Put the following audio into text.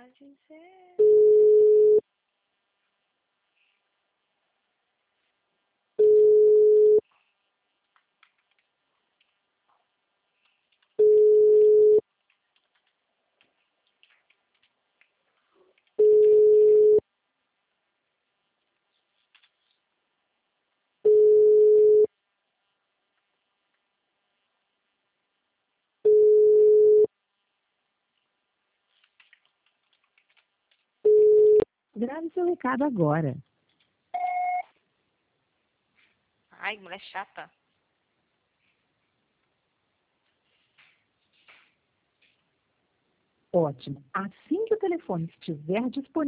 a dizer. Grave seu recado agora. Ai, mulher chata. Ótimo. Assim que o telefone estiver disponível,